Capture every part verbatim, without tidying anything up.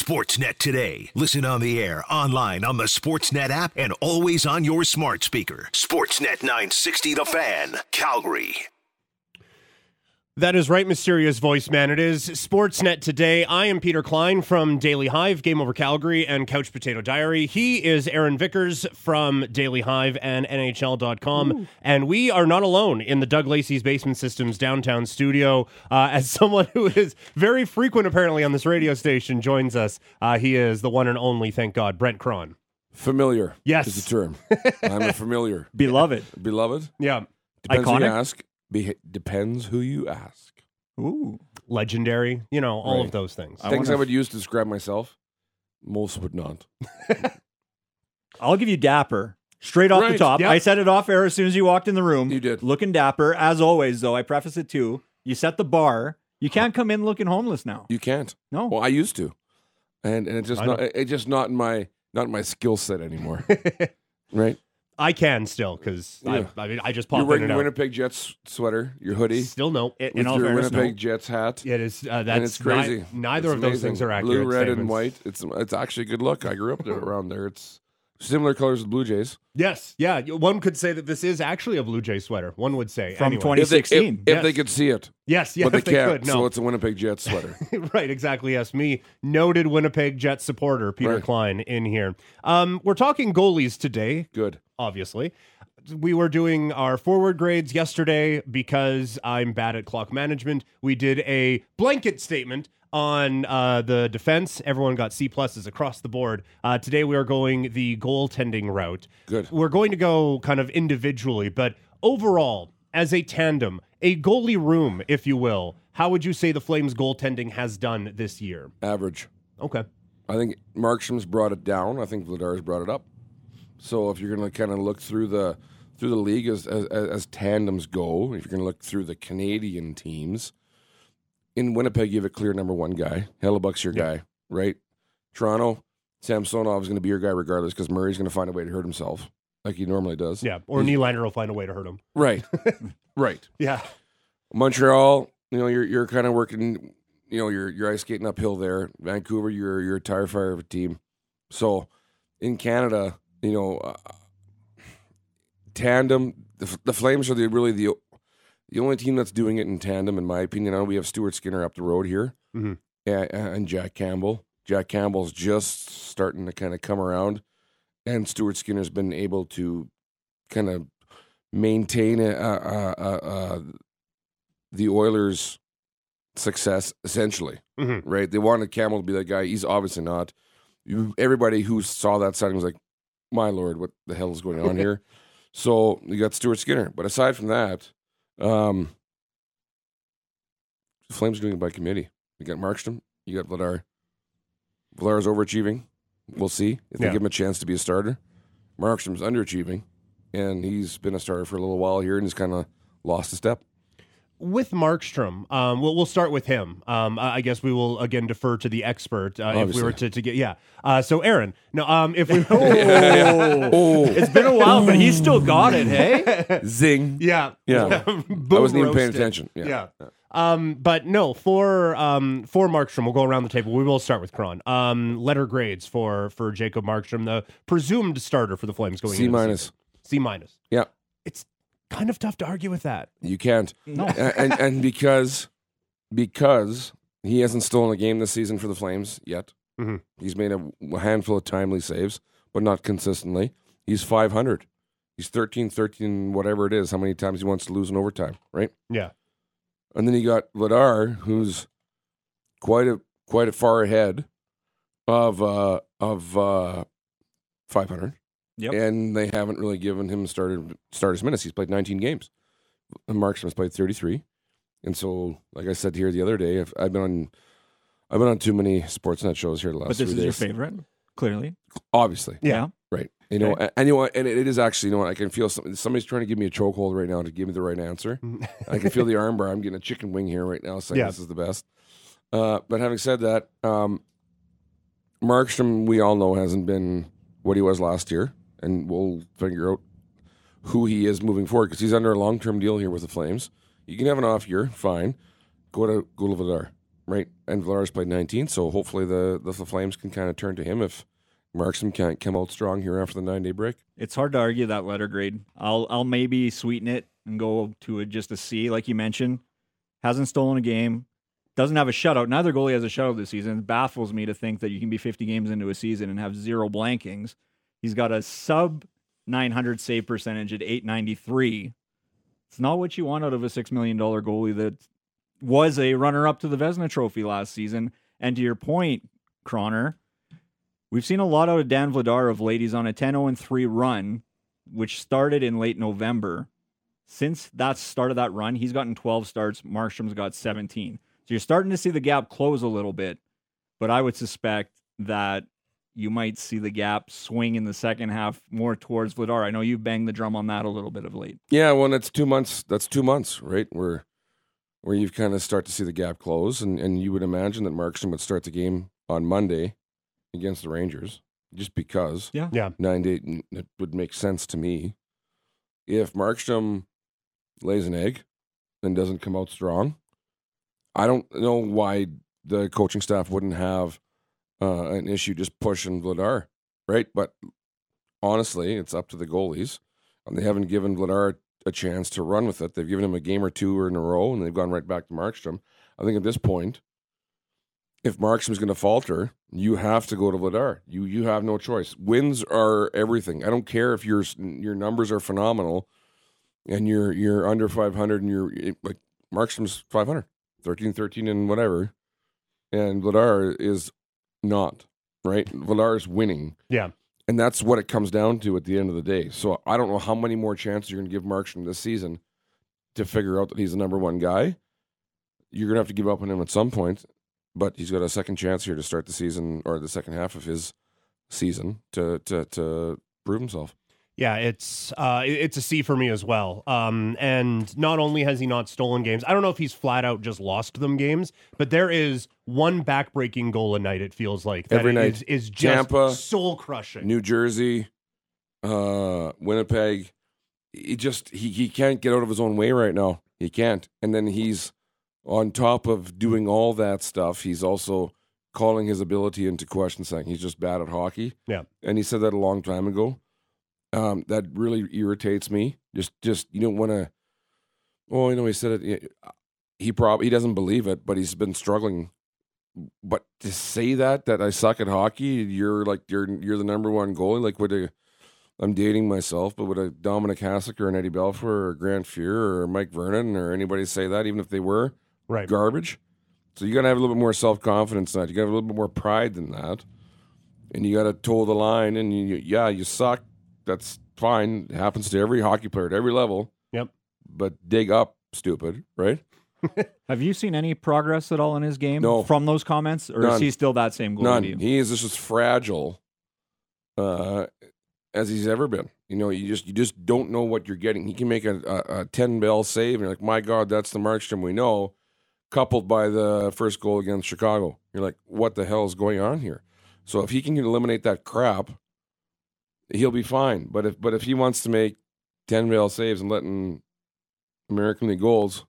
Sportsnet today. Listen on the air, online, on the Sportsnet app, and always on your smart speaker. Sportsnet nine sixty The Fan, Calgary. That is right, mysterious voice man. It is Sportsnet today. I am Peter Klein from Daily Hive, Game Over Calgary, and Couch Potato Diary. He is Aaron Vickers from Daily Hive and N H L dot com. Ooh. And we are not alone in the Doug Lacey's Basement Systems downtown studio. Uh, as someone who is very frequent, apparently, on this radio station joins us, uh, he is the one and only, thank God, Brent Cron. Familiar. Yes. Is the term. I'm a familiar. Beloved. Beloved? Yeah. Depends Iconic? who you ask. Be- depends who you ask. Ooh. Legendary, you know, all Right. of those things. I Things I would use to describe myself, most would not. I'll give you dapper. Straight off Right. the top. Yep. I set it off air as soon as you walked in the room. You did. Looking dapper. As always, though, I preface it too. You set the bar. You can't come in looking homeless now. You can't. No. Well, I used to. And and it's just I not know. it's just not in my not in my skill set anymore. Right? I can still, because Yeah. I, I mean, I just You're pop in wearing and your out. Winnipeg Jets sweater, your hoodie, Still no. In, with in all your fairness, Winnipeg no. Jets hat. It is. Uh, that's and it's crazy. ni- neither It's of those amazing. things are accurate. Blue, red, and statements. white. It's it's actually a good look. I grew up there around there. It's similar colors with Blue Jays. Yes, yeah. One could say that this is actually a Blue Jay sweater. One would say From anyway. twenty If they, if, sixteen. if Yes. they could see it, Yes, yeah, but they if they can't. could. No, So it's a Winnipeg Jets sweater. right, exactly. Yes, me, noted Winnipeg Jets supporter Peter Right. Klein in here. Um, we're talking goalies today. Good. Obviously. We were doing our forward grades yesterday because I'm bad at clock management. We did a blanket statement on uh, the defense. Everyone got C pluses across the board. Uh, today we are going the goaltending route. Good. We're going to go kind of individually, but overall, as a tandem, a goalie room, if you will, how would you say the Flames goaltending has done this year? Average. Okay. I think Markstrom's brought it down. I think Vladar's brought it up. So if you're going to kind of look through the through the league as as, as tandems go, if you're going to look through the Canadian teams, in Winnipeg you have a clear number one guy. Hellebuck's your Yeah. guy, right? Toronto, Samsonov is going to be your guy regardless because Murray's going to find a way to hurt himself like he normally does. Yeah. Or Nylander will find a way to hurt him. Right. Right. Yeah. Montreal, you know, you're you're kind of working, you know, you're you're ice skating uphill there. Vancouver, you're you're a tire fire of a team. So in Canada, you know, uh, tandem, the, the Flames are the really the the only team that's doing it in tandem, in my opinion. I know we have Stuart Skinner up the road here, Mm-hmm. and, and Jack Campbell. Jack Campbell's just starting to kind of come around, and Stuart Skinner's been able to kind of maintain a, a, a, a, the Oilers' success, essentially. Mm-hmm. Right? They wanted Campbell to be that guy. He's obviously not. You, everybody who saw that signing was like, "My Lord, what the hell is going on here?" So you got Stuart Skinner, but aside from that, um, the Flames are doing it by committee. You got Markstrom, you got Vladar. Vladar's overachieving. We'll see if Yeah. they give him a chance to be a starter. Markstrom's underachieving, and he's been a starter for a little while here, and he's kind of lost a step. With Markstrom, um, we'll, we'll start with him. Um, I I guess we will again defer to the expert uh, if we were to, to get yeah. Uh, so Aaron, no, um, if we Oh. Oh, It's been a while, but he's still got it, hey? zing! yeah Yeah. Boom I wasn't even paying roasted. attention. Yeah. Yeah. Um, but no, for um, for Markstrom, we'll go around the table. We will start with Cron. Um, letter grades for for Jacob Markstrom, the presumed starter for the Flames going C into the minus. season. C minus. Yeah, It's kind of tough to argue with that. you can't. No. A- and and because because he hasn't stolen a game this season for the Flames yet. Mhm. He's made a handful of timely saves, but not consistently. He's five hundred. He's thirteen, thirteen, whatever it is, how many times he wants to lose in overtime, right? Yeah. And then you got Vladar, who's quite a quite a far ahead of uh, of uh, five hundred. Yep. And they haven't really given him started starters minutes. He's played nineteen games. And Markstrom's played thirty-three. And so, like I said here the other day, I've, I've been on I've been on too many Sportsnet shows here the last But this three is your days. favorite, clearly. Obviously, Yeah. right. You know, Okay. and, and you know, what? and it, it is actually, you know what? I can feel some, somebody's trying to give me a chokehold right now to give me the right answer. I can feel the armbar. I'm getting a chicken wing here right now, saying Yeah. this is the best. Uh, but having said that, um, Markstrom, we all know, hasn't been what he was last year, and we'll figure out who he is moving forward because he's under a long term deal here with the Flames. You can have an off year, fine. Go to go to Vladar. right? And Vladar's played nineteen, so hopefully the, the, the Flames can kind of turn to him if Markstrom can't come out strong here after the nine-day break. It's hard to argue that letter grade. I'll I'll maybe sweeten it and go to a, just a C, like you mentioned. Hasn't stolen a game. Doesn't have a shutout. Neither goalie has a shutout this season. It baffles me to think that you can be fifty games into a season and have zero blankings. He's got a sub nine hundred save percentage at eight ninety-three. It's not what you want out of a six million dollars goalie that was a runner-up to the Vezina Trophy last season. And to your point, Croner, we've seen a lot out of Dan Vladar of late. He's on a ten oh three run, which started in late November. Since that start of that run, he's gotten twelve starts. Markstrom's got seventeen. So you're starting to see the gap close a little bit, but I would suspect that you might see the gap swing in the second half more towards Vladar. I know you've banged the drum on that a little bit of late. Yeah, well, that's two months. That's two months, right? Where where you kind of start to see the gap close, and, and you would imagine that Markstrom would start the game on Monday against the Rangers, just because. Yeah, Yeah. nine to eight, it would make sense to me. If Markstrom lays an egg and doesn't come out strong, I don't know why the coaching staff wouldn't have uh, an issue just pushing Vladar, right? But honestly, it's up to the goalies. And they haven't given Vladar a chance to run with it. They've given him a game or two in a row, and they've gone right back to Markstrom. I think at this point, if Markstrom's going to falter, you have to go to Vladar. You you have no choice. Wins are everything. I don't care if your your numbers are phenomenal, and you're you're under five hundred, and you're like Markstrom's five hundred. thirteen thirteen and whatever, and Vladar is not, right? Vladar is winning. Yeah. And that's what it comes down to at the end of the day. So I don't know how many more chances you're going to give Markstrom this season to figure out that he's the number one guy. You're going to have to give up on him at some point, but he's got a second chance here to start the season, or the second half of his season, to to, to prove himself. Yeah, it's uh, it's a C for me as well. Um, and not only has he not stolen games, I don't know if he's flat out just lost them games, but there is one backbreaking goal a night, it feels like. That Every night. Is, is just Tampa, soul-crushing. New Jersey, uh, Winnipeg. He just, he, he can't get out of his own way right now. He can't. And then he's, on top of doing all that stuff, he's also calling his ability into question, saying he's just bad at hockey. Yeah. And he said that a long time ago. Um, that really irritates me. Just, just you don't want to. Oh, you know, he said it. He probably he doesn't believe it, but he's been struggling. But to say that that I suck at hockey, you're like you're you're the number one goalie. Like would a, I'm dating myself, but would a Dominic Hasek or an Eddie Belfour or a Grant Fuhr or Mike Vernon or anybody say that, even if they were right. garbage? So you got to have a little bit more self confidence than that. You got to have a little bit more pride than that, and you got to toe the line. And you, yeah, you suck. That's fine. It happens to every hockey player at every level. Yep. But dig up, stupid, right? Have you seen any progress at all in his game No. from those comments, or None. is he still that same goalie? None. to you? He is just as fragile uh, as he's ever been. You know, you just you just don't know what you're getting. He can make a, a, a ten bell save, and you're like, my God, that's the Markstrom we know. Coupled by the first goal against Chicago, you're like, what the hell is going on here? So if he can eliminate that crap, he'll be fine. But if but if he wants to make ten bell saves and letting American League goals,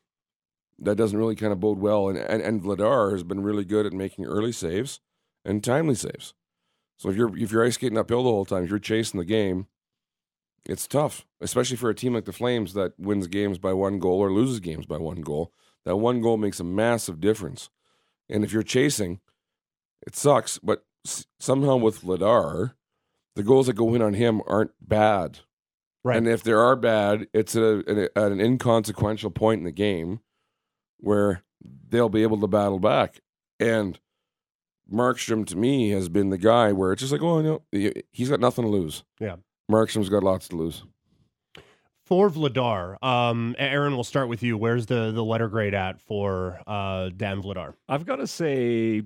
that doesn't really kind of bode well. And, and and Vladar has been really good at making early saves and timely saves. So if you're if you're ice skating uphill the whole time, if you're chasing the game, it's tough, especially for a team like the Flames that wins games by one goal or loses games by one goal. That one goal makes a massive difference. And if you're chasing, it sucks. But s- somehow with Vladar, the goals that go in on him aren't bad. Right. And if they are bad, it's at, a, at an inconsequential point in the game where they'll be able to battle back. And Markstrom, to me, has been the guy where it's just like, oh, no, he's got nothing to lose. Yeah. Markstrom's got lots to lose. For Vladar, um, Aaron, we'll start with you. Where's the, the letter grade at for uh, Dan Vladar? I've got to say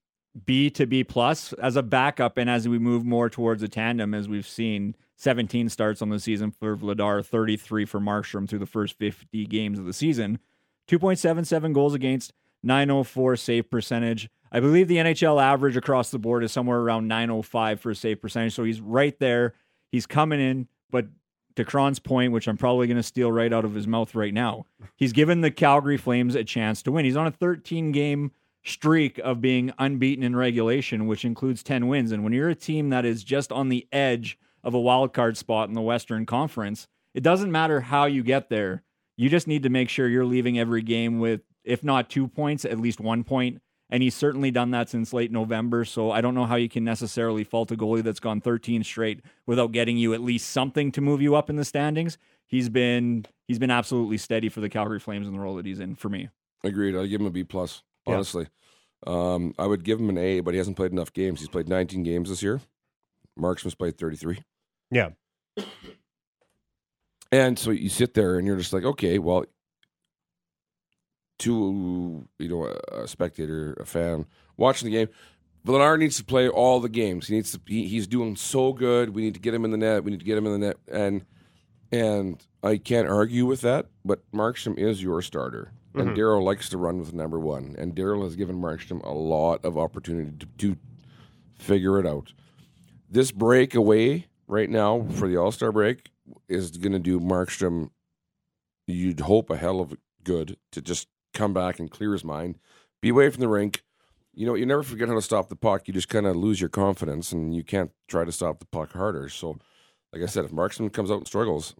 B to B plus as a backup, and as we move more towards a tandem, as we've seen seventeen starts on the season for Vladar, thirty-three for Markstrom through the first fifty games of the season, two point seven seven goals against, nine oh four save percentage. I believe the N H L average across the board is somewhere around nine oh five for save percentage, so he's right there. He's coming in, but to Cron's point, which I'm probably going to steal right out of his mouth right now, he's given the Calgary Flames a chance to win. He's on a thirteen-game streak of being unbeaten in regulation, which includes ten wins. And when you're a team that is just on the edge of a wild card spot in the Western Conference, it doesn't matter how you get there. You just need to make sure you're leaving every game with, if not two points, at least one point. And he's certainly done that since late November. So I don't know how you can necessarily fault a goalie that's gone thirteen straight without getting you at least something to move you up in the standings. He's been he's been absolutely steady for the Calgary Flames in the role that he's in for me. Agreed. I'd give him a B plus. Honestly, yeah. um, I would give him an A, but he hasn't played enough games. He's played nineteen games this year. Markstrom's played thirty-three. Yeah. And so you sit there and you're just like, okay, well, to, you know, a spectator, a fan watching the game, Vladar needs to play all the games. He needs to. He, he's doing so good. We need to get him in the net. We need to get him in the net. And and I can't argue with that. But Markstrom is your starter, and mm-hmm. Daryl likes to run with number one. And Daryl has given Markstrom a lot of opportunity to, to figure it out. This break away right now for the All-Star break is going to do Markstrom, you'd hope, a hell of good to just come back and clear his mind, be away from the rink. You know, you never forget how to stop the puck. You just kind of lose your confidence, and you can't try to stop the puck harder. So, like I said, if Markstrom comes out and struggles,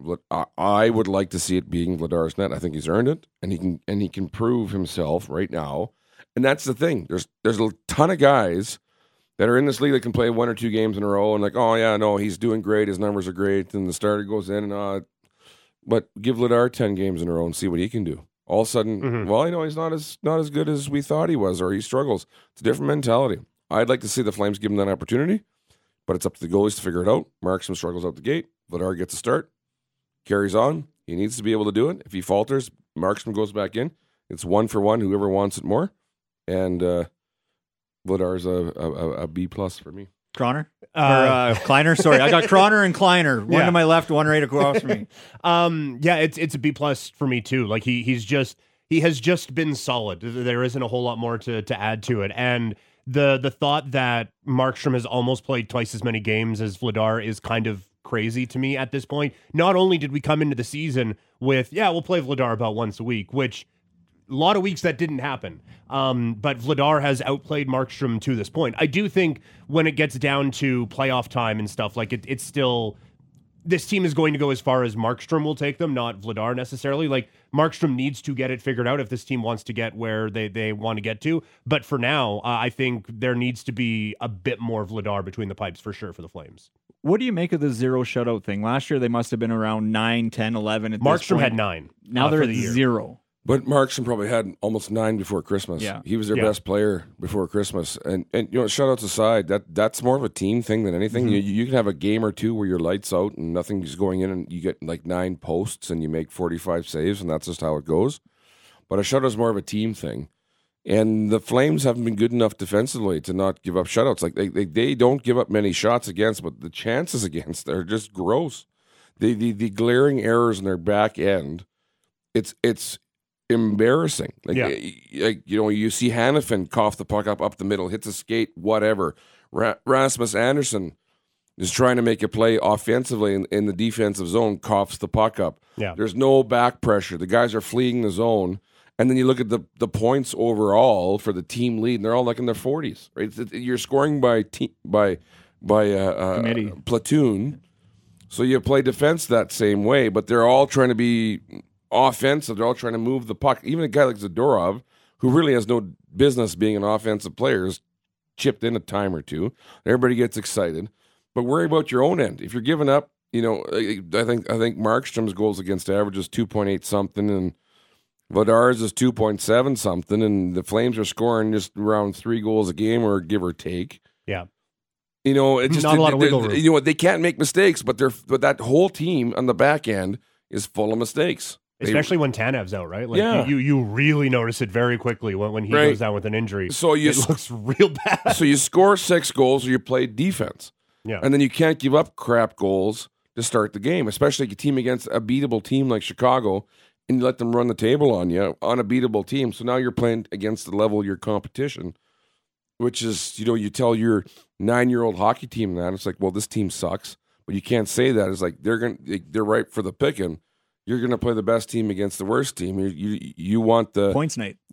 I would like to see it being Vladar's net. I think he's earned it, and he can and he can prove himself right now. And that's the thing. There's there's a ton of guys that are in this league that can play one or two games in a row and like, oh yeah, no, he's doing great. His numbers are great, and the starter goes in and uh, but give Vladar ten games in a row and see what he can do. All of a sudden, mm-hmm. well, you know, he's not as not as good as we thought he was, or he struggles. It's a different mentality. I'd like to see the Flames give him that opportunity, but it's up to the goalies to figure it out. Markstrom struggles out the gate. Vladar gets a start, carries on. He needs to be able to do it. If he falters, Markstrom goes back in. It's one for one, whoever wants it more. And uh, Vladar's a, a, a B plus for me. Croner? Uh, or uh, Kleiner? Sorry, I got Croner and Kleiner. One yeah. to my left, one right across from me. Um, yeah, it's it's a B plus for me too. Like he he's just he has just been solid. There isn't a whole lot more to to add to it. And the the thought that Markstrom has almost played twice as many games as Vladar is kind of crazy to me at this point. Not only did we come into the season with, yeah, we'll play Vladar about once a week, which a lot of weeks that didn't happen. Um, but Vladar has outplayed Markstrom to this point. I do think when it gets down to playoff time and stuff, like it, it's still, this team is going to go as far as Markstrom will take them, not Vladar necessarily. Like Markstrom needs to get it figured out if this team wants to get where they, they want to get to. But for now, uh, I think there needs to be a bit more Vladar between the pipes for sure for the Flames. What do you make of the zero shutout thing? Last year, they must have been around nine, ten, eleven. At Markstrom had nine. Now uh, they're at the zero. But Markstrom probably had almost nine before Christmas. Yeah. He was their yeah. best player before Christmas. And, and you know, shutouts aside, that that's more of a team thing than anything. Mm-hmm. You, you can have a game or two where your lights out and nothing's going in and you get like nine posts and you make forty-five saves, and that's just how it goes. But a shutout is more of a team thing. And the Flames haven't been good enough defensively to not give up shutouts. Like they, they, they don't give up many shots against, but the chances against are just gross. The the, the glaring errors in their back end, it's it's embarrassing. Like, yeah. like you know, you see Hanifin cough the puck up up the middle, hits a skate, whatever. Ra- Rasmus Andersson is trying to make a play offensively in, in the defensive zone, coughs the puck up. Yeah. There's no back pressure. The guys are fleeing the zone. And then you look at the, the points overall for the team lead, and they're all like in their forties, right? It's, it, you're scoring by te- by by uh, uh, platoon, so you play defense that same way, but they're all trying to be offensive. They're all trying to move the puck. Even a guy like Zadorov, who really has no business being an offensive player, is chipped in a time or two. Everybody gets excited, but worry about your own end. If you're giving up, you know, I think I think Markstrom's goals against average is two point eight something, and Vladar's is two point seven something, and the Flames are scoring just around three goals a game, or give or take. Yeah, you know, it just not a lot of wiggle room. You know, they can't make mistakes, but they're but that whole team on the back end is full of mistakes, especially they, when Tanev's out, right? Like yeah. you you really notice it very quickly when, when he right. goes down with an injury. So you it looks real bad. So you score six goals, or you play defense, yeah, and then you can't give up crap goals to start the game, especially a team against a beatable team like Chicago. And you let them run the table on you on a beatable team. So now you're playing against the level of your competition, which is, you know, you tell your nine-year-old hockey team that. It's like, well, this team sucks. But you can't say that. It's like they're going they're ripe for the picking. You're going to play the best team against the worst team. You you, you want the points night. Yeah.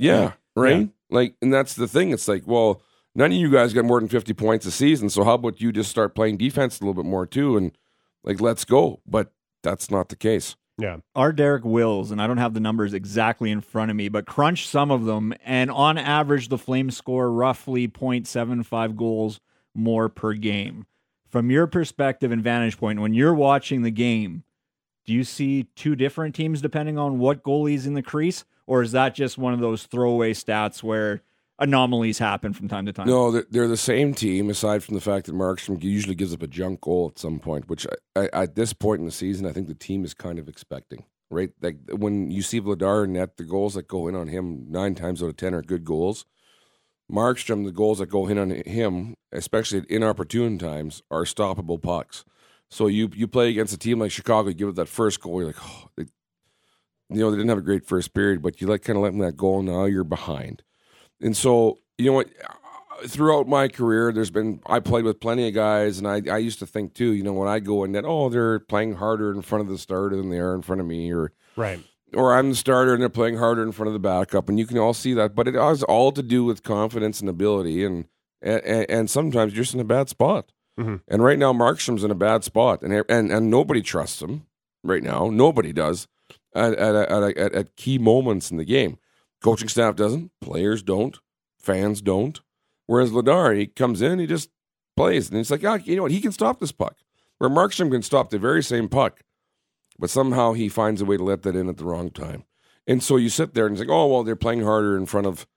right? Yeah. Like, and that's the thing. It's like, well, none of you guys got more than fifty points a season, so how about you just start playing defense a little bit more too, and like, let's go. But that's not the case. Yeah. Our Derek Wills, and I don't have the numbers exactly in front of me, but crunch some of them, and on average, the Flames score roughly point seven five goals more per game. From your perspective and vantage point, when you're watching the game, do you see two different teams depending on what goalie's in the crease, or is that just one of those throwaway stats where anomalies happen from time to time? No, they're, they're the same team, aside from the fact that Markstrom usually gives up a junk goal at some point, which I, I, at this point in the season, I think the team is kind of expecting, right? Like when you see Vladar net, the goals that go in on him nine times out of ten are good goals. Markstrom, the goals that go in on him, especially at inopportune times, are stoppable pucks. So you you play against a team like Chicago, you give it that first goal, you're like, oh, they, you know, they didn't have a great first period, but you like kind of letting that goal, now you're behind. And so, you know what, throughout my career, there's been, I played with plenty of guys, and I, I used to think too, you know, when I go in that, oh, they're playing harder in front of the starter than they are in front of me, or Right. or I'm the starter and they're playing harder in front of the backup, and you can all see that. But it has all to do with confidence and ability, and and, and sometimes you're just in a bad spot. Mm-hmm. And right now, Markstrom's in a bad spot, and and and nobody trusts him right now. Nobody does at at at, at, at key moments in the game. Coaching staff doesn't, players don't, fans don't. Whereas Vladar, he comes in, he just plays, and it's like, oh, you know what, he can stop this puck. Where Markstrom can stop the very same puck. But somehow he finds a way to let that in at the wrong time. And so you sit there and it's like, oh, well, they're playing harder in front of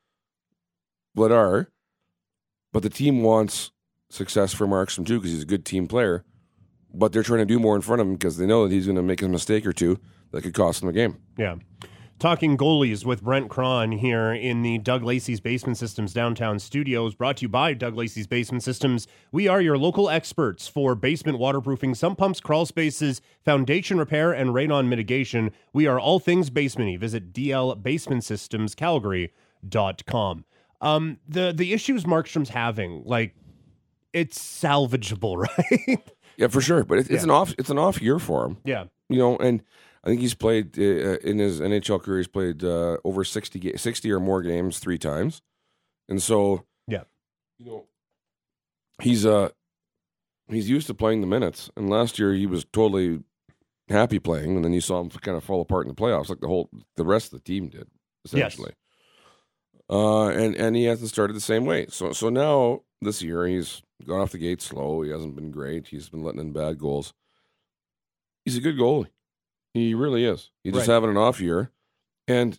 Vladar. But the team wants success for Markstrom too because he's a good team player. But they're trying to do more in front of him because they know that he's going to make a mistake or two that could cost them the game. Yeah. Talking goalies with Brent Cron here in the Doug Lacey's Basement Systems downtown studios, brought to you by Doug Lacey's Basement Systems. We are your local experts for basement waterproofing, sump pumps, crawl spaces, foundation repair, and radon mitigation. We are all things basement-y. Visit d l basement systems calgary dot com. Um, the, the issues Markstrom's having, like, it's salvageable, right? Yeah, for sure. But it, it's Yeah. an off it's an off year for him. Yeah. You know, and I think he's played uh, in his N H L career. He's played uh, over sixty, ga- sixty or more games three times, and so Yeah. you know, he's uh he's used to playing the minutes. And last year he was totally happy playing, and then you saw him kind of fall apart in the playoffs, like the whole the rest of the team did essentially. Uh, and and he hasn't started the same way. So so now this year he's gone off the gate slow. He hasn't been great. He's been letting in bad goals. He's a good goalie. He really is. He's just Right. having an off year. And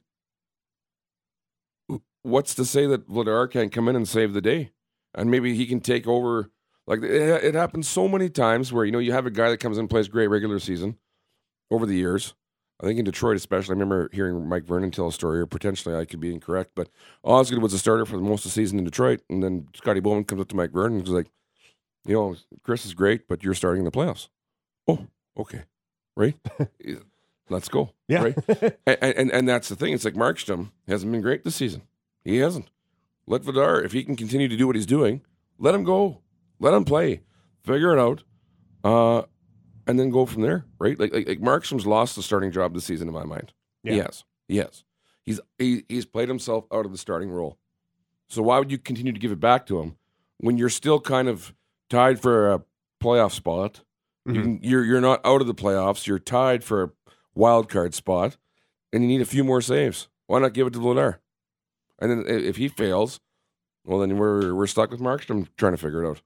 what's to say that Vladar can't come in and save the day? And maybe he can take over. Like, it, it happens so many times where, you know, you have a guy that comes in and plays great regular season over the years. I think in Detroit especially, I remember hearing Mike Vernon tell a story, or potentially I could be incorrect, but Osgood was a starter for most of the season in Detroit. And then Scotty Bowman comes up to Mike Vernon and was like, you know, Chris is great, but you're starting in the playoffs. Oh, okay. Right? Let's go. Yeah. Right? and, and and that's the thing. It's like Markstrom hasn't been great this season. He hasn't. Let Vladar, if he can continue to do what he's doing, let him go. Let him play. Figure it out. Uh, and then go from there. Right? Like, like like Markstrom's lost the starting job this season in my mind. Yeah. He has. He has. He's he, he's played himself out of the starting role. So why would you continue to give it back to him when you're still kind of tied for a playoff spot? Mm-hmm. You can, you're you're not out of the playoffs. You're tied for a wild card spot, and you need a few more saves. Why not give it to Vladar? And then if he fails, well, then we're we're stuck with Markstrom trying to figure it out.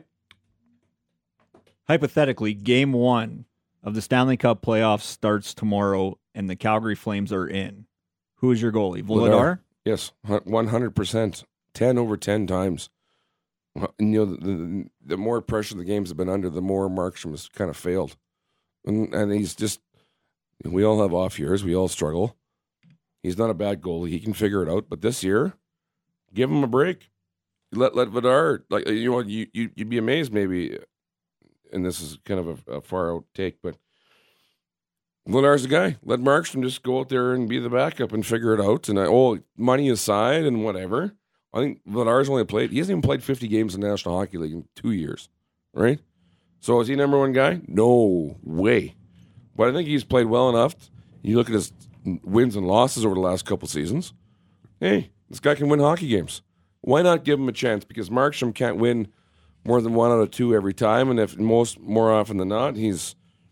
Hypothetically, game one of the Stanley Cup playoffs starts tomorrow, and the Calgary Flames are in. Who is your goalie? Vladar? Yes, one hundred percent. ten over ten times. And, you know, the, the, the more pressure the games have been under, the more Markstrom has kind of failed. And, and he's just, we all have off years. We all struggle. He's not a bad goalie. He can figure it out. But this year, give him a break. Let let Vladar, like, you know, you, you, you'd be amazed maybe, and this is kind of a, a far out take, but Vladar's the guy. Let Markstrom just go out there and be the backup and figure it out. And, I, oh, money aside and whatever, I think Vladar's only played, he hasn't even played fifty games in the National Hockey League in two years, right? So is he number one guy? No way. But I think he's played well enough. You look at his wins and losses over the last couple seasons. Hey, This guy can win hockey games. Why not give him a chance? Because Markstrom can't win more than one out of two every time, and if most more often than not, he's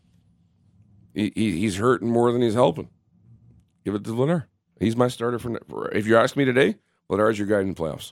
he, he, he's hurting more than he's helping. Give it to Vladar. He's my starter for, for if you ask me today, Vladar's your guy in the playoffs.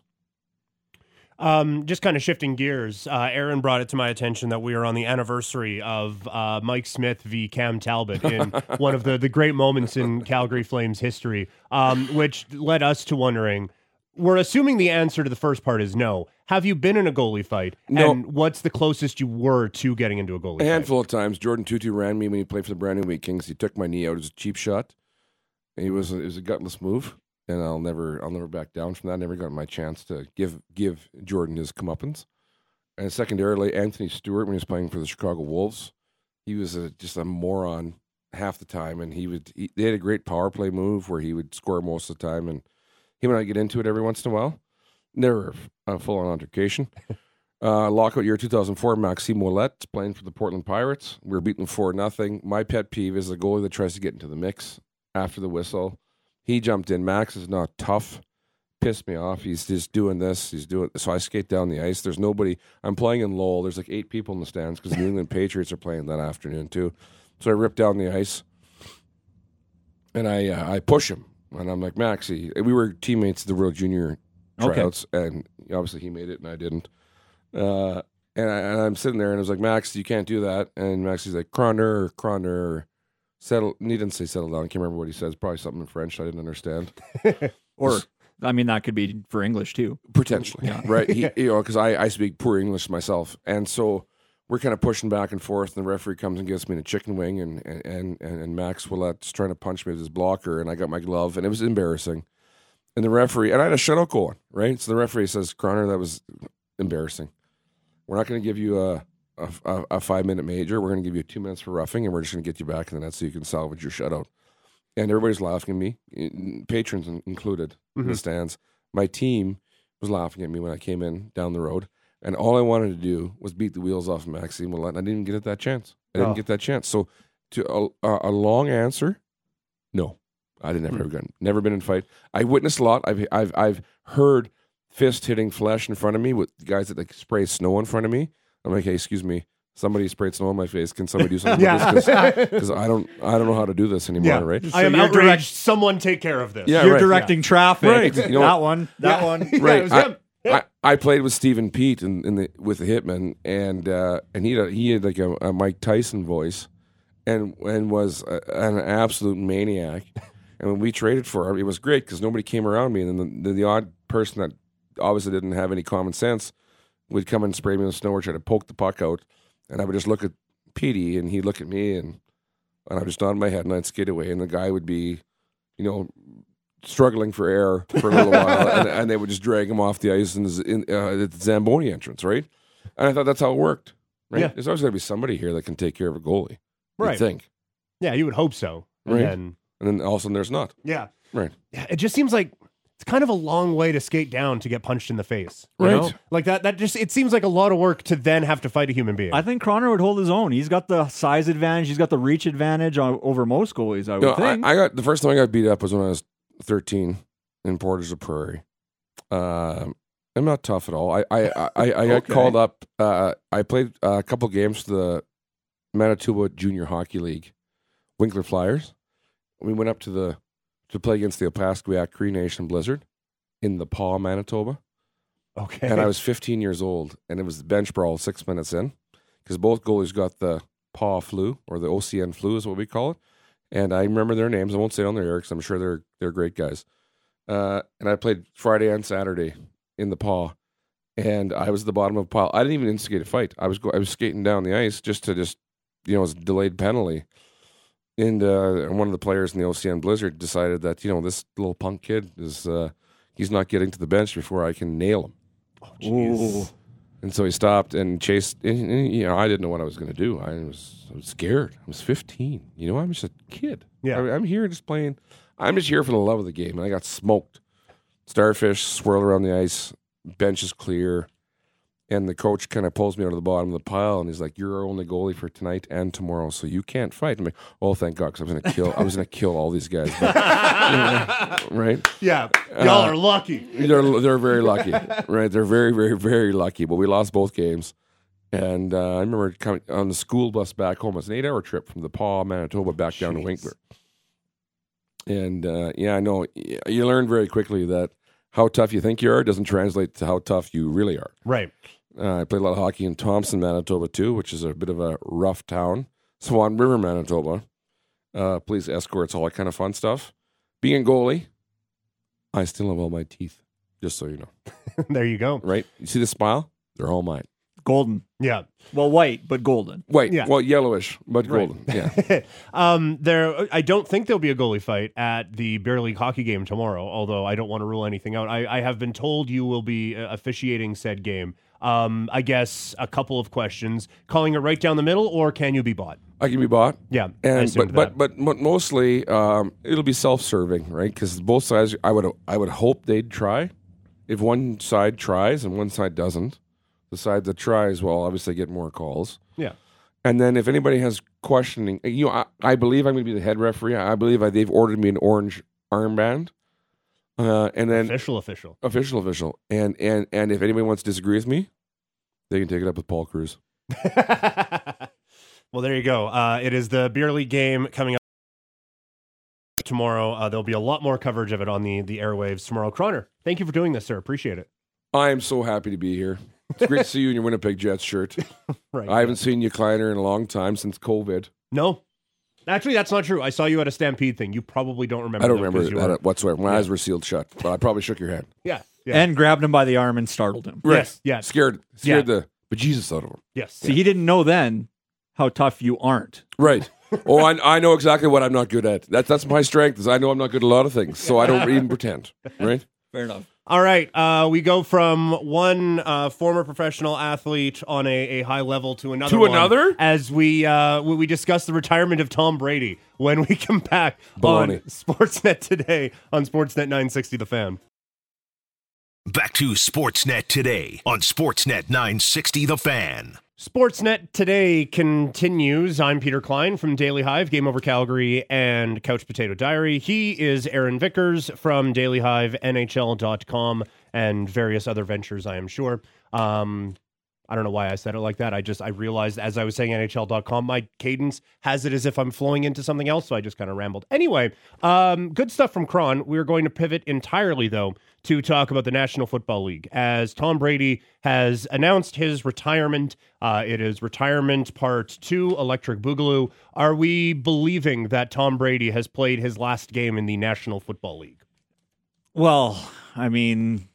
Um, just kind of shifting gears, uh, Aaron brought it to my attention that we are on the anniversary of uh, Mike Smith v. Cam Talbot in one of the, the great moments in Calgary Flames history, um, which led us to wondering, we're assuming the answer to the first part is no. Have you been in a goalie fight? No. And what's the closest you were to getting into a goalie A fight? handful of times. Jordan Tutu ran me when he played for the Brand New Wheat Kings. He took my knee out. It was a cheap shot. It was a, it was a gutless move. And I'll never, I'll never back down from that. I never got my chance to give give Jordan his comeuppance. And secondarily, Anthony Stewart, when he was playing for the Chicago Wolves, he was a, just a moron half the time. And he would, he, they had a great power play move where he would score most of the time. And he and I get into it every once in a while. Never a full-on altercation. uh, lockout year two thousand four, Maxime Ouellet playing for the Portland Pirates. We were beaten four nothing. My pet peeve is the goalie that tries to get into the mix after the whistle. He jumped in. Max is not tough. Pissed me off. He's just doing this. He's doing so. I skate down the ice. There's nobody. I'm playing in Lowell. There's like eight people in the stands because the New England Patriots are playing that afternoon too. So I rip down the ice, and I uh, I push him, and I'm like, Maxie. We were teammates at the World Junior tryouts, okay. And obviously he made it, and I didn't. Uh, and, I, and I'm sitting there, and I was like, Max, you can't do that. And Maxie's like, Cronder, Cronder. Settle. He didn't say settle down. I can't remember what he says. Probably something in French I didn't understand. Or, I mean, that could be for English too. Potentially, yeah. Right? He, you know, because I, I speak poor English myself, and so we're kind of pushing back and forth. And the referee comes and gives me a chicken wing, and and and, and Max Ouellet's trying to punch me with his blocker, and I got my glove, and it was embarrassing. And the referee, and I had a shutout going, right? So the referee says, Croner, that was embarrassing. We're not going to give you a. A, a, a five-minute major. We're going to give you two minutes for roughing, and we're just going to get you back in the net so you can salvage your shutout. And everybody's laughing at me, patrons included, mm-hmm. in the stands. My team was laughing at me when I came in down the road, and all I wanted to do was beat the wheels off of Maxime Ouellet, and I didn't get that chance. I didn't oh. get that chance. So, to a, a long answer, no, I didn't ever mm-hmm. never been in a fight. I witnessed a lot. I've I've I've heard fist hitting flesh in front of me with guys that like spray snow in front of me. I'm like, hey, excuse me, somebody sprayed snow on my face. Can somebody do something yeah. with this? Because I don't, I don't know how to do this anymore, yeah. right? So I am outraged. Direct- Someone take care of this. Yeah, you're right. directing yeah. traffic. Right. You know, that one. That yeah. one. Right. Yeah, I, yeah. I, I played with Stephen Pete in, in the with the Hitmen, and uh, and he had, he had like a, a Mike Tyson voice, and and was a, an absolute maniac. And when we traded for him, it was great because nobody came around me, and then the, the, the odd person that obviously didn't have any common sense would come and spray me with snow or try to poke the puck out, and I would just look at Petey, and he'd look at me, and and I would just nod my head, and I'd skate away, and the guy would be, you know, struggling for air for a little while, and, and they would just drag him off the ice in, in uh, at the Zamboni entrance, right? And I thought that's how it worked, right? Yeah. There's always got to be somebody here that can take care of a goalie, right? You'd think, yeah, you would hope so, right? And then, and then all of a sudden there's not, yeah, right? Yeah, it just seems like it's kind of a long way to skate down to get punched in the face, you right? know? Like that. That just it seems like a lot of work to then have to fight a human being. I think Croner would hold his own. He's got the size advantage. He's got the reach advantage on, over most goalies. I would no, think. I, I got the first time I got beat up was when I was thirteen in Portage la Prairie. Um, I'm not tough at all. I I I, I got Okay. called up. Uh, I played a couple games for the Manitoba Junior Hockey League, Winkler Flyers. We went up to the to play against the Opaskwayak Cree Nation Blizzard in the Paw, Manitoba. Okay, And I was fifteen years old, and it was the bench brawl six minutes in because both goalies got the Paw flu, or the O C N flu is what we call it. And I remember their names. I won't say it on their air because I'm sure they're they're great guys. Uh, and I played Friday and Saturday in the Paw, and I was at the bottom of a pile. I didn't even instigate a fight. I was go- I was skating down the ice just to just you know it was a delayed penalty. And uh, one of the players in the O C N Blizzard decided that you know this little punk kid is uh, he's not getting to the bench before I can nail him. Oh, jeez. And so he stopped and chased. And, and, you know, I didn't know what I was going to do. I was, I was scared. I was fifteen. You know, I'm just a kid. Yeah. I, I'm here just playing. I'm just here for the love of the game. And I got smoked. Starfish swirled around the ice. Bench is clear. And the coach kind of pulls me out of the bottom of the pile, and he's like, "You're our only goalie for tonight and tomorrow, so you can't fight." I'm like, "Oh, thank God, because I was going to kill. I was going to kill all these guys." But, you know, right? Yeah, y'all Uh, are lucky. They're they're very lucky, right? They're very very very lucky. But we lost both games, and uh, I remember coming on the school bus back home. It's an eight-hour trip from the Paw, Manitoba, back down to Jeez. Winkler. And uh, yeah, I know you learn very quickly that how tough you think you are doesn't translate to how tough you really are. Right. Uh, I played a lot of hockey in Thompson, Manitoba, too, which is a bit of a rough town. Swan River, Manitoba. Uh, police escorts, all that kind of fun stuff. Being a goalie, I still have all my teeth, just so you know. There you go. Right? You see the smile? They're all mine. Golden. Yeah. Well, white, but golden. White, Yeah. well, yellowish, but Right. golden. Yeah. um, there. I don't think there'll be a goalie fight at the Bear League hockey game tomorrow, although I don't want to rule anything out. I, I have been told you will be uh, officiating said game. Um, I guess a couple of questions. Calling it right down the middle, or can you be bought? I can be bought. Yeah. I And assumed but, that. but but but mostly um, it'll be self-serving, right? Because both sides, I would I would hope they'd try. If one side tries and one side doesn't, the side that tries will obviously get more calls. Yeah. And then if anybody has questioning, you know, I, I believe I'm going to be the head referee. I believe I, they've ordered me an orange armband. Uh, and then Official, official. official, official. And and and if anybody wants to disagree with me, they can take it up with Paul Cruz. Well, there you go. Uh, it is the Beer League game coming up tomorrow. Uh, there'll be a lot more coverage of it on the, the airwaves tomorrow. Croner, thank you for doing this, sir. Appreciate it. I am so happy to be here. It's great to see you in your Winnipeg Jets shirt. Right. I haven't seen you, Kleiner, in a long time since COVID. No. Actually, that's not true. I saw you at a Stampede thing. You probably don't remember. I don't though, remember 'cause you that were- whatsoever. My eyes were sealed shut, but I probably shook your hand. Yeah. Yeah. And grabbed him by the arm and startled him. Yes. Yes. Scared, scared Yeah. the bejesus out of him. Yes. See, he didn't know then how tough you aren't. Right. Oh, I, I know exactly what I'm not good at. That's that's my strength. Is I know I'm not good at a lot of things, so I don't even pretend. Right. Fair enough. All right. Uh, we go from one uh, former professional athlete on a, a high level to another. To one another? as we uh, we we discuss the retirement of Tom Brady when we come back Baloney. on Sportsnet today on Sportsnet nine sixty The Fan. Back to Sportsnet today on Sportsnet nine sixty The Fan. Sportsnet today continues. I'm Peter Klein from Daily Hive, Game Over Calgary, and Couch Potato Diary. He is Aaron Vickers from Daily Hive, N H L dot com, and various other ventures, I am sure. Um, I don't know why I said it like that. I just, I realized as I was saying N H L dot com, my cadence has it as if I'm flowing into something else, so I just kind of rambled. Anyway, um, good stuff from Cron. We're going to pivot entirely, though, to talk about the National Football League, as Tom Brady has announced his retirement. Uh, it is retirement part two, Electric Boogaloo. Are we believing that Tom Brady has played his last game in the National Football League? Well, I mean,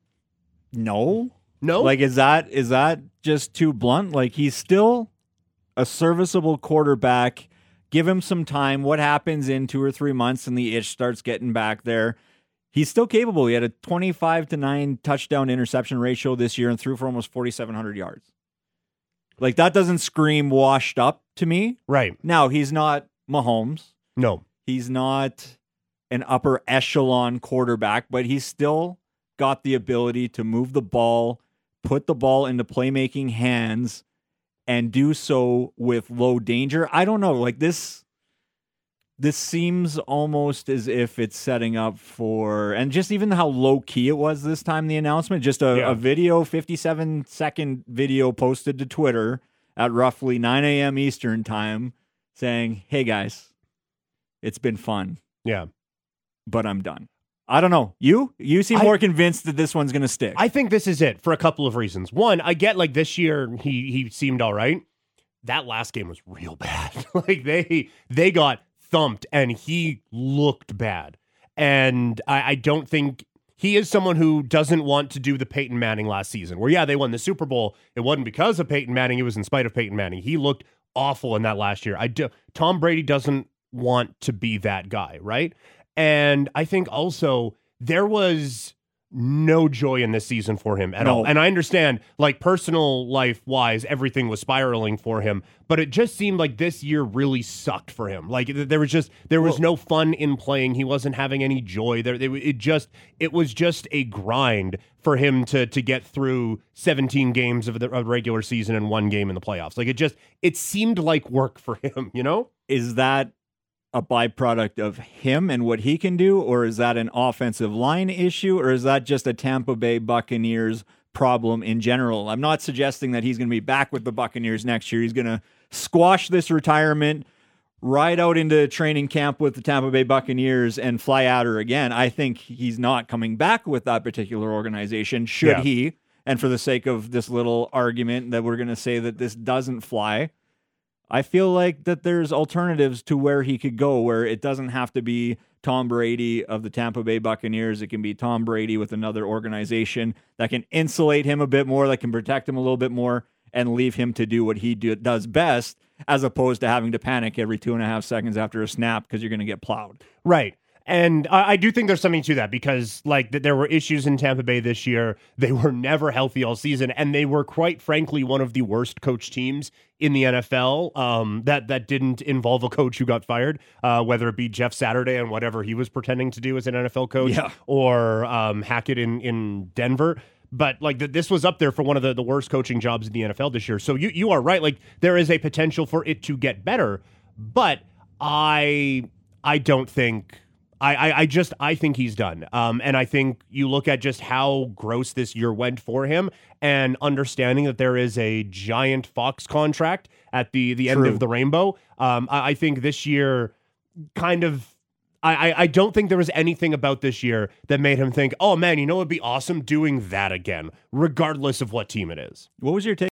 no. No? Like, is that is that just too blunt? Like, he's still a serviceable quarterback. Give him some time. What happens in two or three months and the itch starts getting back there? He's still capable. He had a twenty-five to nine touchdown interception ratio this year and threw for almost forty-seven hundred yards. Like, that doesn't scream washed up to me. Right. Now, he's not Mahomes. No. He's not an upper echelon quarterback, but he's still got the ability to move the ball, put the ball into playmaking hands, and do so with low danger. I don't know. Like, this this seems almost as if it's setting up for, and just even how low key it was this time, the announcement, just a, Yeah. a video, fifty-seven second video posted to Twitter at roughly nine a.m. Eastern time saying, hey guys, it's been fun, Yeah. but I'm done. I don't know. You? You seem I- more convinced that this one's going to stick. I think this is it for a couple of reasons. One, I get like this year he he seemed all right. That last game was real bad. Like they they got thumped and he looked bad. And I, I don't think he is someone who doesn't want to do the Peyton Manning last season, where yeah, they won the Super Bowl. It wasn't because of Peyton Manning, it was in spite of Peyton Manning. He looked awful in that last year. I do Tom Brady doesn't want to be that guy, right? And I think also there was no joy in this season for him at No. all. And I understand, like, personal life-wise, everything was spiraling for him, but it just seemed like this year really sucked for him. Like, th- there was just, there was Well- no fun in playing. He wasn't having any joy. There, it, it just, it was just a grind for him to to get through seventeen games of the of regular season and one game in the playoffs. Like, it just, it seemed like work for him, you know? Is that a byproduct of him and what he can do, or is that an offensive line issue, or is that just a Tampa Bay Buccaneers problem in general? I'm not suggesting that he's going to be back with the Buccaneers next year. He's going to squash this retirement, ride out into training camp with the Tampa Bay Buccaneers, and fly at her again. I think he's not coming back with that particular organization, should Yeah. he. And for the sake of this little argument that we're going to say that this doesn't fly, I feel like that there's alternatives to where he could go, where it doesn't have to be Tom Brady of the Tampa Bay Buccaneers. It can be Tom Brady with another organization that can insulate him a bit more, that can protect him a little bit more, and leave him to do what he do, does best, as opposed to having to panic every two and a half seconds after a snap because you're going to get plowed. Right. And I, I do think there's something to that because, like, th- there were issues in Tampa Bay this year. They were never healthy all season, and they were, quite frankly, one of the worst coach teams in the N F L. Um, that that didn't involve a coach who got fired, uh, whether it be Jeff Saturday and whatever he was pretending to do as an N F L coach, Yeah. or um, Hackett in in Denver. But like th- this was up there for one of the, the worst coaching jobs in the N F L this year. So you you are right. Like, there is a potential for it to get better, but I I don't think. I, I, I just I think he's done. Um, and I think you look at just how gross this year went for him, and understanding that there is a giant Fox contract at the the end True. of the rainbow. Um, I, I think this year kind of. I, I- I don't think there was anything about this year that made him think, oh man, you know it'd be awesome doing that again, regardless of what team it is. What was your take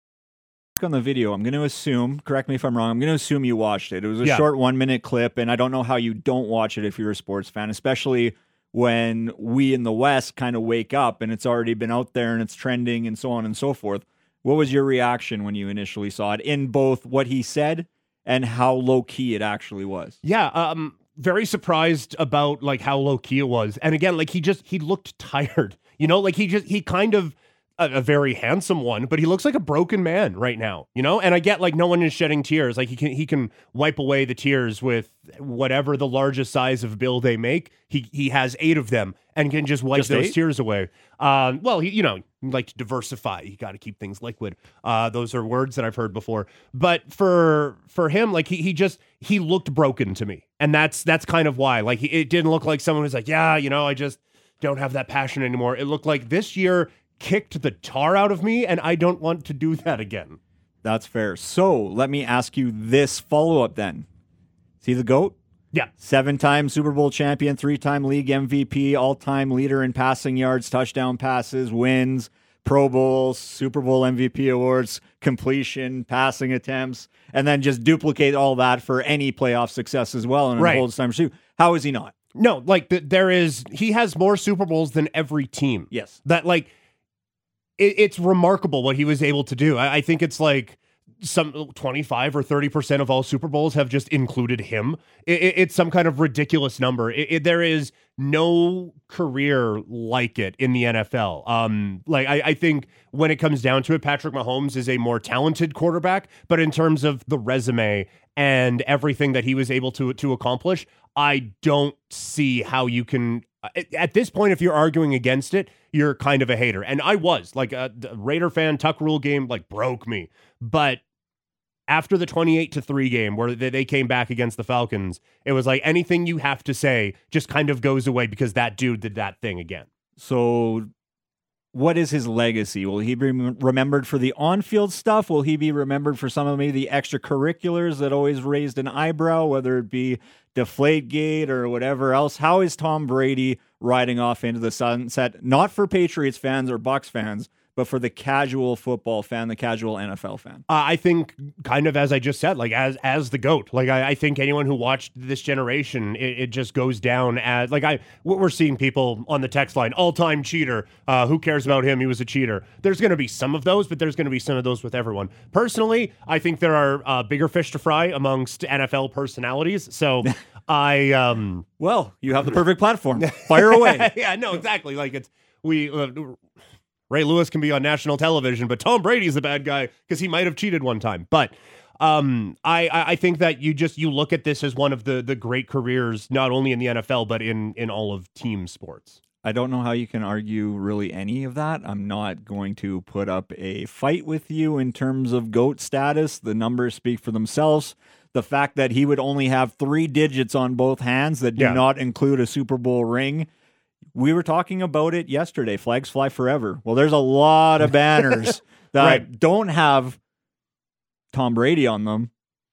on the video? I'm going to assume, correct me if I'm wrong, I'm going to assume you watched it. It was a Yeah. short one minute clip, and I don't know how you don't watch it if you're a sports fan, especially when we in the West kind of wake up and it's already been out there and it's trending and so on and so forth. What was your reaction when you initially saw it, in both what he said and how low key it actually was? Yeah, um, very surprised about like how low key it was. And again, like he just he looked tired. You know, like he just he kind of a, a very handsome one, but he looks like a broken man right now. You know, and I get like no one is shedding tears. Like he can he can wipe away the tears with whatever the largest size of bill they make. He he has eight of them and can just wipe Just those eight? tears away. Um, well, he, you know, like to diversify. You got to keep things liquid. Uh, those are words that I've heard before. But for for him, like he he just he looked broken to me, and that's that's kind of why. Like he, it didn't look like someone who's like, yeah, you know, I just don't have that passion anymore. It looked like this year kicked the tar out of me, and I don't want to do that again. That's fair. So let me ask you this follow-up then. See the GOAT? Yeah. Seven-time Super Bowl champion, three-time league M V P, all-time leader in passing yards, touchdown passes, wins, Pro Bowls, Super Bowl M V P awards, completion, passing attempts, and then just duplicate all that for any playoff success as well. And Right. it holds time too. How is he not? No, like th- there is, he has more Super Bowls than every team. Yes. That like, it, it's remarkable what he was able to do. I, I think it's like some twenty-five or thirty percent of all Super Bowls have just included him. It, it, it's some kind of ridiculous number. It, it, there is no career like it in the N F L. Um, like I, I think when it comes down to it, Patrick Mahomes is a more talented quarterback, but in terms of the resume and everything that he was able to to accomplish, I don't see how you can. At this point, if you're arguing against it, you're kind of a hater. And I was like a Raider fan. Tuck Rule game like broke me. But after the twenty-eight to three game where they came back against the Falcons, it was like anything you have to say just kind of goes away because that dude did that thing again. So what is his legacy? Will he be remembered for the on-field stuff? Will he be remembered for some of maybe the extracurriculars that always raised an eyebrow, whether it be Deflategate or whatever else? How is Tom Brady riding off into the sunset? Not for Patriots fans or Bucs fans, but for the casual football fan, the casual N F L fan. Uh, I think kind of as I just said, like as as the GOAT, like I, I think anyone who watched this generation, it, it just goes down as like I we're seeing people on the text line, all-time cheater. Uh, who cares about him? He was a cheater. There's going to be some of those, but there's going to be some of those with everyone. Personally, I think there are uh, bigger fish to fry amongst N F L personalities. So I um Well, you have the perfect platform. Fire away. yeah, no, exactly. Like it's we uh, Ray Lewis can be on national television, but Tom Brady's the bad guy because he might have cheated one time. But um, I, I think that you just you look at this as one of the the great careers, not only in the N F L but in in all of team sports. I don't know how you can argue really any of that. I'm not going to put up a fight with you in terms of GOAT status. The numbers speak for themselves. The fact that he would only have three digits on both hands that do Yeah. not include a Super Bowl ring. We were talking about it yesterday. Flags fly forever. Well, there's a lot of banners that Right. don't have Tom Brady on them,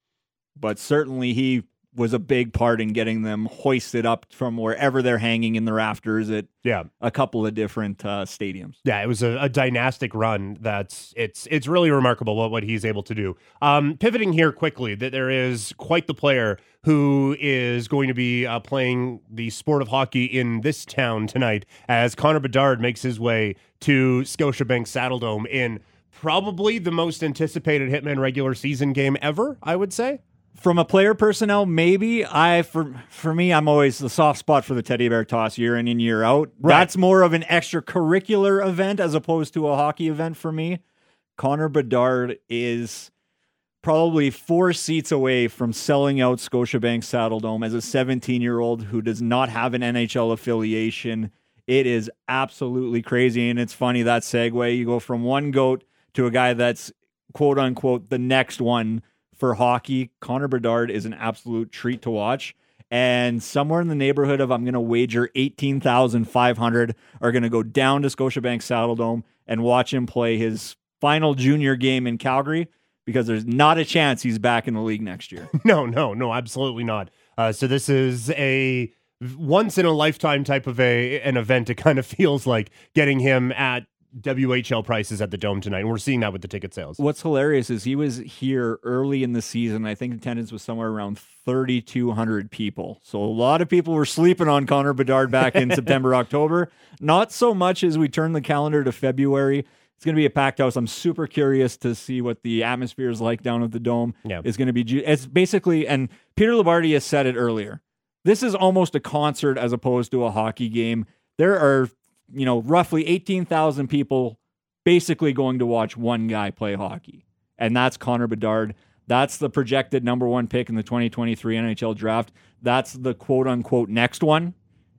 but certainly he was a big part in getting them hoisted up from wherever they're hanging in the rafters at Yeah. a couple of different uh, stadiums. Yeah, it was a, a dynastic run. That's it's it's really remarkable what, what he's able to do. Um, pivoting here quickly, that there is quite the player who is going to be uh, playing the sport of hockey in this town tonight as Connor Bedard makes his way to Scotiabank Saddledome in probably the most anticipated Hitman regular season game ever, I would say. From a player personnel, maybe I for for me, I'm always the soft spot for the teddy bear toss year in and year out. Right. That's more of an extracurricular event as opposed to a hockey event for me. Connor Bedard is probably four seats away from selling out Scotiabank Saddledome as a seventeen-year-old who does not have an N H L affiliation. It is absolutely crazy, and it's funny that segue. You go from one GOAT to a guy that's quote unquote the next one. For hockey, Connor Bedard is an absolute treat to watch. And somewhere in the neighborhood of, I'm going to wager eighteen thousand five hundred are going to go down to Scotiabank Saddledome and watch him play his final junior game in Calgary because there's not a chance he's back in the league next year. No, no, no, absolutely not. Uh, so this is a once in a lifetime type of a an event. It kind of feels like getting him at W H L prices at the Dome tonight, and we're seeing that with the ticket sales. What's hilarious is he was here early in the season. I think attendance was somewhere around thirty-two hundred people. So a lot of people were sleeping on Connor Bedard back in September, October. Not so much as we turn the calendar to February. It's going to be a packed house. I'm super curious to see what the atmosphere is like down at the Dome. Yeah. It's going to be, it's basically, and Peter Labardi has said it earlier, this is almost a concert as opposed to a hockey game. There are you know, roughly eighteen thousand people basically going to watch one guy play hockey. And that's Connor Bedard. That's the projected number one pick in the twenty twenty-three N H L draft. That's the quote unquote next one.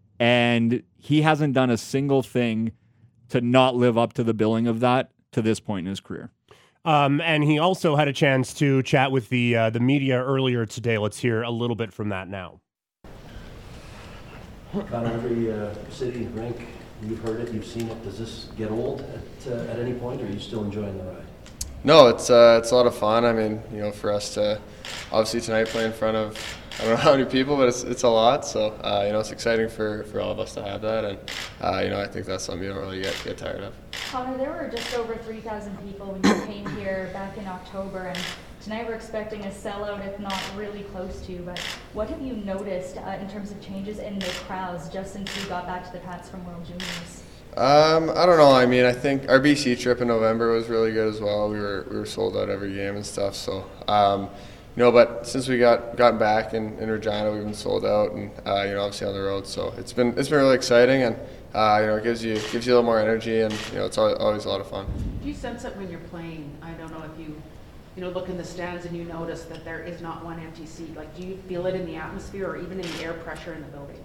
And he hasn't done a single thing to not live up to the billing of that to this point in his career. Um, and he also had a chance to chat with the uh, the media earlier today. Let's hear a little bit from that now. About every uh, city, rink, you've heard it, you've seen it. Does this get old at, uh, at any point, or are you still enjoying the ride? No, it's uh, it's a lot of fun. I mean, you know, for us to obviously tonight play in front of I don't know how many people, but it's it's a lot. So uh, you know, it's exciting for, for all of us to have that, and uh, you know, I think that's something you don't really get get tired of. Connor, there were just over three thousand people when you came here back in October, and tonight we're expecting a sellout, if not really close to. But what have you noticed uh, in terms of changes in the crowds just since you got back to the Pats from World Juniors? Um, I don't know. I mean, I think our B C trip in November was really good as well. We were we were sold out every game and stuff. So, um, you know, but since we got gotten back in, in Regina, we've been sold out, and uh, you know, obviously on the road. So it's been it's been really exciting, and uh, you know, it gives you gives you a little more energy, and you know, it's always, always a lot of fun. Do you sense it when you're playing? I don't know if you, you know, look in the stands and you notice that there is not one empty seat. Like, do you feel it in the atmosphere or even in the air pressure in the building?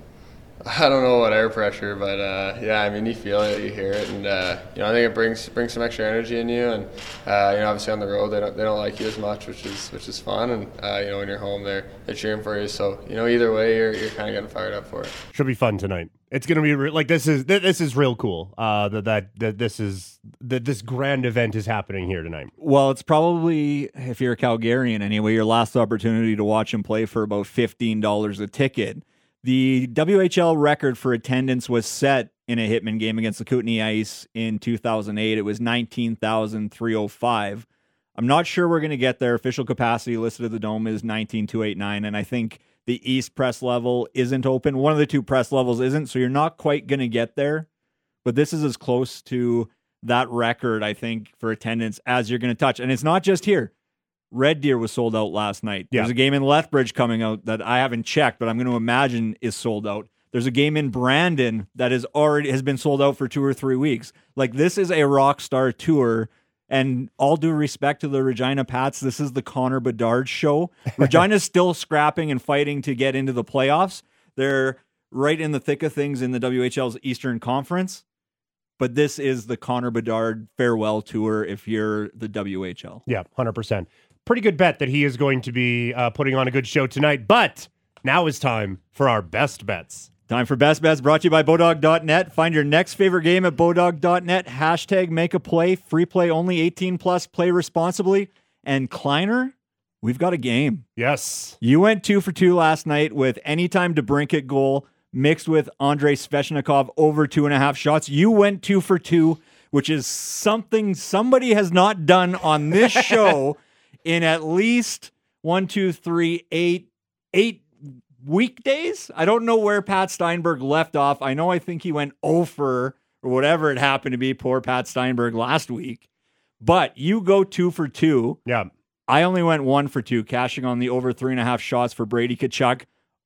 I don't know about air pressure, but uh, yeah, I mean, you feel it, you hear it, and uh, you know, I think it brings brings some extra energy in you. And uh, you know, obviously on the road, they don't they don't like you as much, which is which is fun. And uh, you know, when you're home, they're they're cheering for you. So you know, either way, you're you're kind of getting fired up for it. Should be fun tonight. It's gonna be re- like this is th- this is real cool. Uh, that that that this is that this grand event is happening here tonight. Well, it's probably, if you're a Calgarian anyway, your last opportunity to watch him play for about fifteen dollars a ticket. The W H L record for attendance was set in a Hitman game against the Kootenay Ice in two thousand eight. It was nineteen thousand three hundred five. I'm not sure we're going to get there. Official capacity listed at the Dome is nineteen thousand two hundred eighty-nine, and I think the East press level isn't open. One of the two press levels isn't, so you're not quite going to get there. But this is as close to that record, I think, for attendance as you're going to touch. And it's not just here. Red Deer was sold out last night. Yeah. There's a game in Lethbridge coming out that I haven't checked, but I'm going to imagine is sold out. There's a game in Brandon that is already has been sold out for two or three weeks. Like, this is a rock star tour. And all due respect to the Regina Pats, this is the Connor Bedard show. Regina's still scrapping and fighting to get into the playoffs. They're right in the thick of things in the W H L's Eastern Conference. But this is the Connor Bedard farewell tour if you're the W H L. Yeah, one hundred percent. Pretty good bet that he is going to be uh, putting on a good show tonight. But now is time for our best bets. Time for Best Bets, brought to you by Bodog dot net. Find your next favorite game at Bodog dot net. Hashtag make a play. Free play only, eighteen plus. Play responsibly. And Kleiner, we've got a game. Yes. You went two for two last night with anytime DeBrincat goal mixed with Andrei Svechnikov over two and a half shots. You went two for two, which is something somebody has not done on this show in at least one, two, three, eight, eight weekdays. I don't know where Pat Steinberg left off. I know I think he went over or whatever it happened to be. Poor Pat Steinberg last week. But you go two for two. Yeah. I only went one for two, cashing on the over three and a half shots for Brady Tkachuk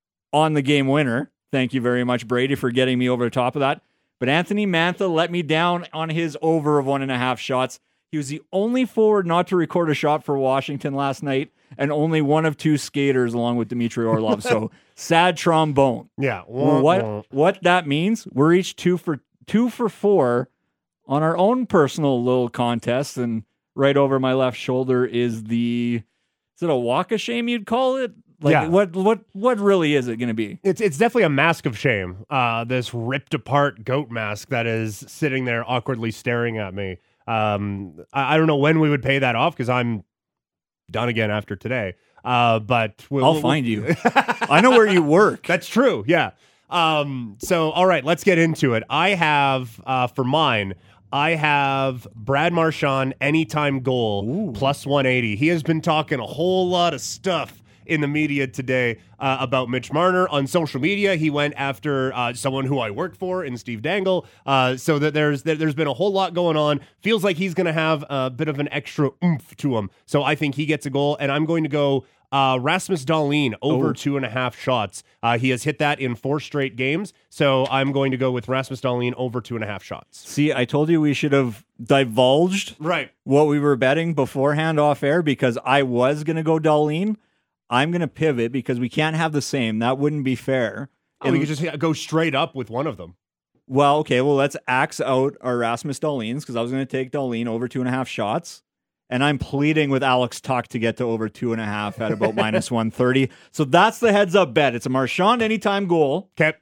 on the game winner. Thank you very much, Brady, for getting me over the top of that. But Anthony Mantha let me down on his over of one and a half shots. He was the only forward not to record a shot for Washington last night, and only one of two skaters along with Dmitry Orlov. So sad trombone. Yeah. What what that means? We're each two for two for four on our own personal little contest, and right over my left shoulder is the is it a walk of shame you'd call it? Like, yeah. what what what really is it going to be? It's it's definitely a mask of shame. Uh, this ripped apart goat mask that is sitting there awkwardly staring at me. Um, I, I don't know when we would pay that off because I'm done again after today. Uh, but we'll, I'll we'll, find you. I know where you work. That's true. Yeah. Um, so, all right, let's get into it. I have, uh, for mine, I have Brad Marchand anytime goal Ooh. plus one eighty. He has been talking a whole lot of stuff in the media today uh, about Mitch Marner. On social media, he went after uh, someone who I work for in Steve Dangle. Uh, so that there's there, there's been a whole lot going on. Feels like he's going to have a bit of an extra oomph to him. So I think he gets a goal, and I'm going to go uh, Rasmus Dahlin over oh. two and a half shots. Uh, he has hit that in four straight games. So I'm going to go with Rasmus Dahlin over two and a half shots. See, I told you we should have divulged right what we were betting beforehand off air because I was going to go Dahlin. I'm going to pivot because we can't have the same. That wouldn't be fair. Oh, and we could just go straight up with one of them. Well, okay. Well, let's axe out our Rasmus Dahlins because I was going to take Dahlin over two and a half shots. And I'm pleading with Alex Tuck to get to over two and a half at about minus one thirty. So that's the heads up bet. It's a Marchand anytime goal. Okay.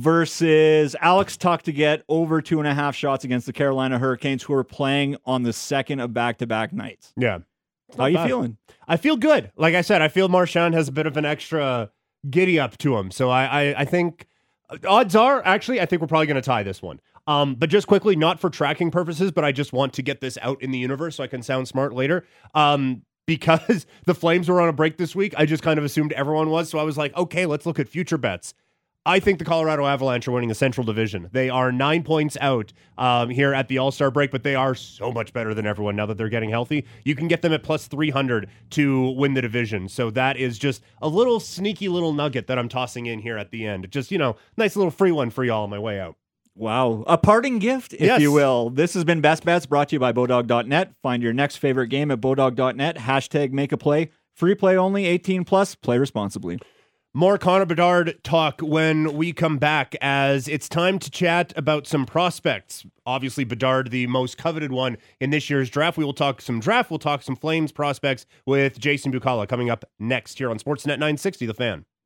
Versus Alex Tuck to get over two and a half shots against the Carolina Hurricanes, who are playing on the second of back-to-back nights. Yeah. How are you feeling? I feel good. Like I said, I feel Marchand has a bit of an extra giddy up to him. So I, I, I think odds are actually, I think we're probably going to tie this one. Um, but just quickly, not for tracking purposes, but I just want to get this out in the universe so I can sound smart later. Um, because the Flames were on a break this week, I just kind of assumed everyone was. So I was like, okay, let's look at future bets. I think the Colorado Avalanche are winning the Central Division. They are nine points out um, here at the All-Star break, but they are so much better than everyone now that they're getting healthy. You can get them at plus three hundred to win the division. So that is just a little sneaky little nugget that I'm tossing in here at the end. Just, you know, nice little free one for y'all on my way out. Wow. A parting gift, if yes. you will. This has been Best Bets brought to you by Bodog dot net. Find your next favorite game at Bodog dot net. Hashtag make a play. Free play only, eighteen plus. Play responsibly. More Connor Bedard talk when we come back, as it's time to chat about some prospects. Obviously, Bedard, the most coveted one in this year's draft. We will talk some draft. We'll talk some Flames prospects with Jason Bucala coming up next here on Sportsnet nine sixty, The Fan.